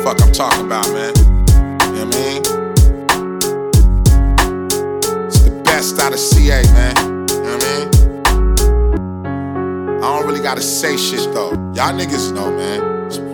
fuck I'm talking about, man. You know what I mean? It's the best out of CA, man. You know what I mean? I don't really gotta say shit though. Y'all niggas know, man.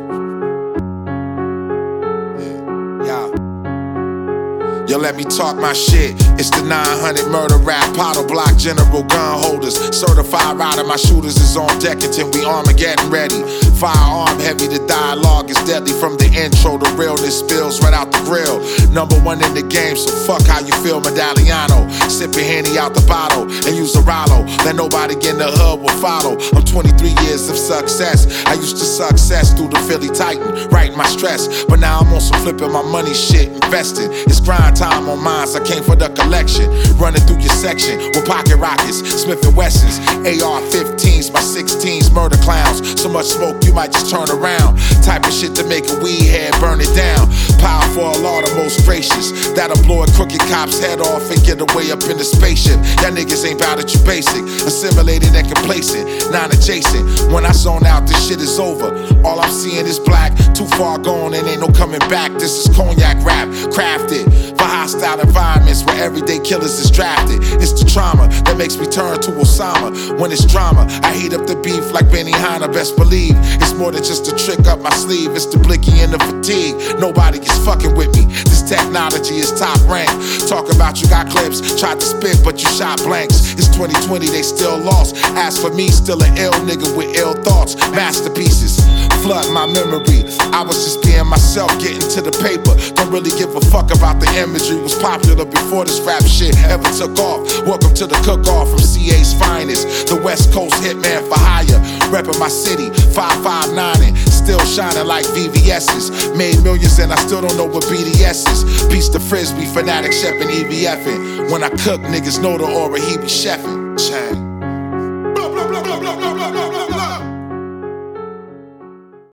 Yo, let me talk my shit. It's the 900 murder rap, Pottle Block general gun holders. Certified rider, my shooters is on deck until we Armageddon ready. Firearm heavy, the dialogue is deadly. From the intro, the realness spills right out the grill. Number one in the game, so fuck how you feel, Medalliano. Sipping Henny out the bottle and use a Rollo. Let nobody get in the hood will follow. I'm 23 years of success. I used to success through the Philly Titan, writing my stress. But now I'm on some flipping my money shit, investing. It's grind time on mine, so I came for the collection. Running through your section with pocket rockets, Smith & Wessons, AR-15s, my 16s, murder clowns. So much smoke you might just turn around. Type of shit to make a weed head burn it down. Power for a law, the most gracious. That'll blow a crooked cop's head off and get away up in the spaceship. Y'all niggas ain't bout at you basic, assimilated and complacent, non-adjacent. When I zone out, this shit is over. All I'm seeing is black, too far gone and ain't no coming back. This is cognac rap, crafted for hostile environments where everyday killers is drafted. It's the trauma that makes me turn to Osama. When it's drama, I heat up the beef like Benny Hanna, best believe. It's more than just a trick up my sleeve. It's the blicky and the fatigue. Nobody is fucking with me. This technology is top rank. Talk about you got clips, tried to spit but you shot blanks. It's 2020, they still lost. As for me, still an ill nigga with ill thoughts. Masterpieces flood my memory. I was just being myself, getting to the paper. Don't really give a fuck about the imagery. Was popular before this rap shit ever took off. Welcome to the cook-off from CA's finest. The West Coast hitman for hire. Reppin' my city, 559ing. Still shining like VVS's. Made millions and I still don't know what BDS is. Beats the Frisbee, fanatic chefin', EVFing. When I cook, niggas know the aura, he be chefing. Chang. Blah, blah, blah, blah, blah, blah, blah, blah, blah.